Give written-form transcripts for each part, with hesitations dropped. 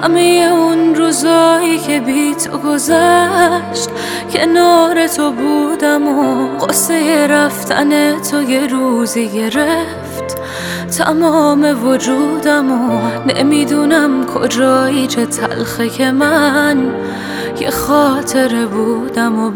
همه اون روزایی که بی تو گذشت، کنار تو بودم و قصه رفتن تو یه روزی گرفت تمام وجودم و نمیدونم کجایی، چه تلخه که من یه خاطره بودم و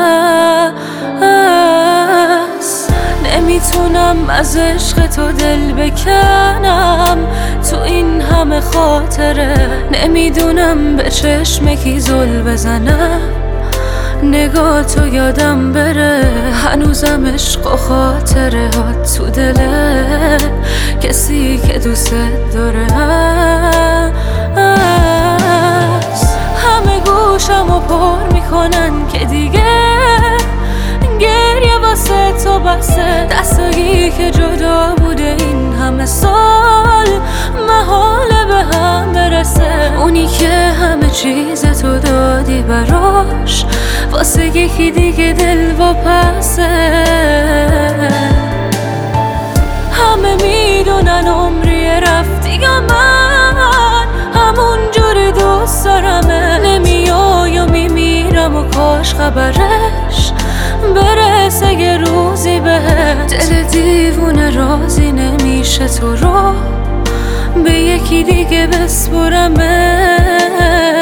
بس نمیتونم از عشق تو دل بکنم. تو این همه خاطره نمیدونم به چشم کی زل بزنم. نگاه تو یادم بره، هنوزم عشق و خاطره ها تو دله کسی که دوست داره هست. همه گوشم و پر میکنن که دیگه گریه واسه تو بسه، دستایی که جدا بوده این همه سال محاله به هم برسه. اونی که همه چیز تو دادی براش واسه یکی دیگه دل و پسه. همه میدونن عمری رفتی یا من همون جور دوست دارمه، نمیای و میمیرم و کاش خبرش برسه یه روزی بهت. دل دیوونه راضی نمیشه تو رو به یکی دیگه بسپرمه.